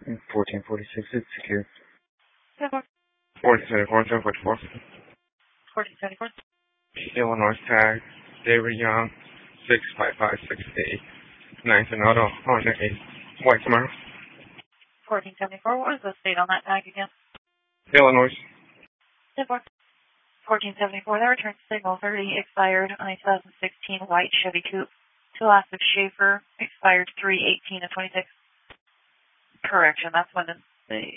1446, it's secure. 1474, 744. 1474. Illinois tag, David Young, 65568. Ninth and auto, Honda 8. White Camaro. 1474. What was the state on that tag again? Illinois. 1474. That returns signal 30 expired on a 2016 white Chevy Coupe. To last of Schaefer expired 3/18 of 26. Correction. That's when the